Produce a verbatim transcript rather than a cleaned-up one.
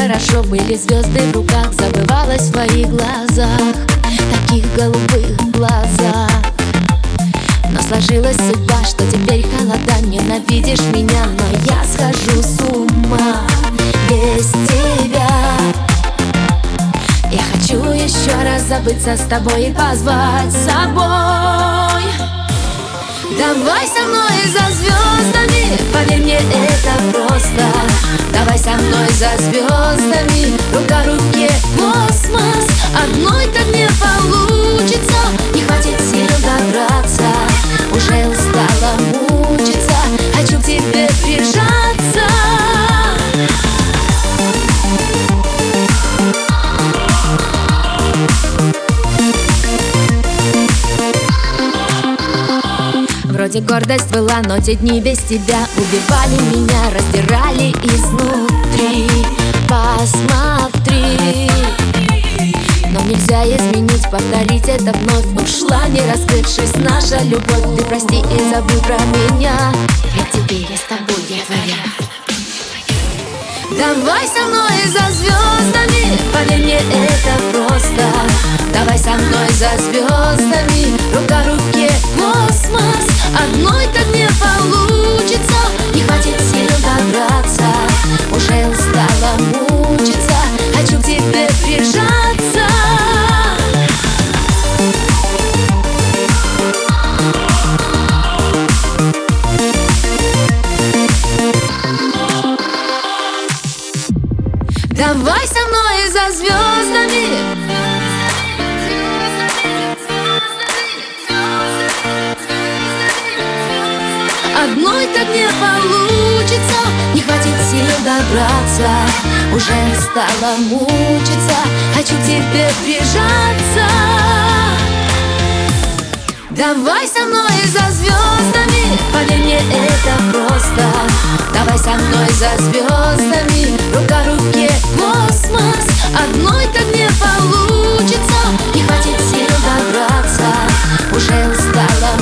хорошо были звезды в руках, забывалась в твоих глазах, таких голубых глазах. Но сложилась судьба, что теперь холода, ненавидишь меня, но я схожу с ума без тебя. Я хочу еще раз забыться с тобой и позвать с собой. Давай со мной за звездами, поверь мне, это просто. Давай со мной за звездами, рука в руке космос. Одной так не получится, не хватит сил добраться. Уже устала мучиться, хочу к тебе прижаться. Вроде гордость была, но те дни без тебя убивали меня, раздирали изнутри. Посмотри, но нельзя изменить, повторить это вновь. Ушла, не раскрывшись, наша любовь. Ты прости и забудь про меня, ведь теперь я с тобой, я твоя. Давай со мной за звездами, поверь мне, это просто. Давай со мной за звездами, рука в руке космос. Одной так не получится, не хватит сил добраться. Уже устала мучиться, хочу к тебе прижаться. Давай со мной за звездами. Одной так не получится, не хватит сил добраться. Уже стала мучиться, хочу к тебе прижаться. Давай со мной за звездами, поверь мне, это просто. Давай со мной за звездами, рука в руке космос. Одной так не получится, не хватит сил добраться. Уже устала